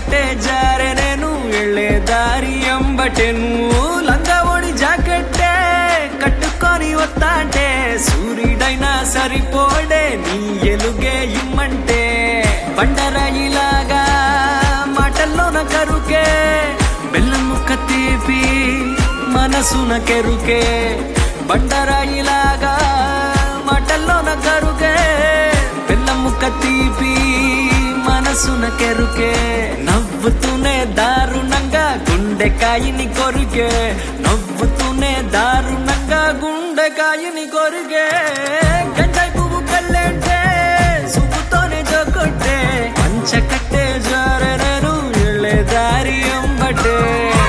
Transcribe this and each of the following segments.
కట్టే జారే నేను ఎళ్ళే దారి ఎంబటే నువ్వు లంగా ఓడి జాకెట్టే కట్టుకొని వస్తాంటే సూర్యుడైనా సరిపోడే నీ ఎలుగే ఇమ్మంటే బండరాయిలాగా మాటల్లోన కరుకే బెల్లం ముక్క తీపి మనసున కెరుకే బండరాయిలాగా మాటల్లోన కరుకే బెల్లం ముక్క తీపి మనసున కెరుకే నవ్వుతూనే దారుణంగా గుండెకాయని కొరికే నవ్వుతూనే దారుణంగా గుండెకాయని కొరికే గంజాయి పువ్వు కళ్ళంటే సుబ్బుతోనే జోకొట్టే పంచ కట్టే జారెనరు ఎళ్ళే దారి ఎంబటే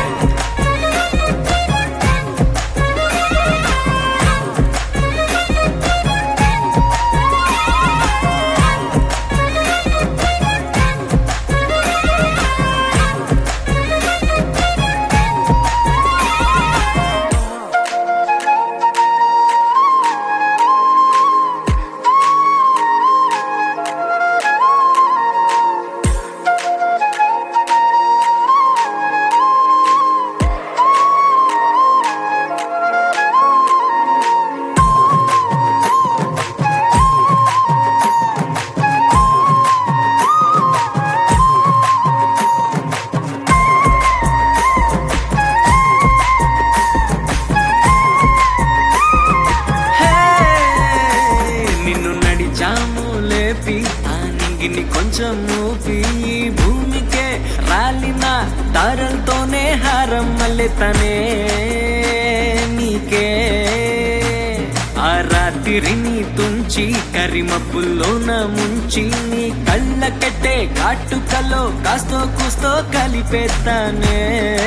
నింగిని కొంచెం మూపి ఈ భూమికే రాలిన దారలతోనే హారం మల్లెతనే నీకే ఆ రాత్రిని తుంచి కరిమప్పుల్లోన ముంచి నీ కళ్ళ కట్టే కాటుకలో కాస్తో కూస్తో కలిపేస్తానే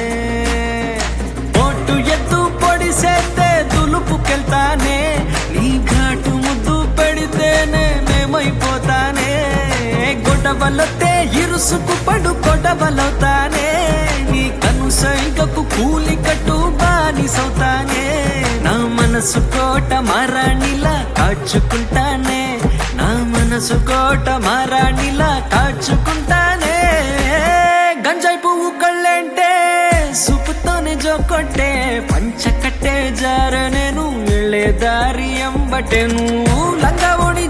ఓటు ఎత్తు పొడిసేస్తే తులుపుకెళ్తానే నీ ఘాటు ముద్దు పెడితేనే మేమైపోతానే గొడవలొత్తే ఇరుసుకు పడు గొడవలవుతానే నీ కను సైగకు కూలి కట్టు బానిసవుతానే నా మనసు కోట మారాణిలా కాచుకుంటానే నా మనసు కోట మారాణిలా కాచుకుంటానే గంజాయి పువ్వు కళ్ళంటే సుపుతోనే జోకొట్టే పంచ కట్టే జార నేను ఎళ్ళే దారి ఎంబటే నువ్వు లంగా ఓడి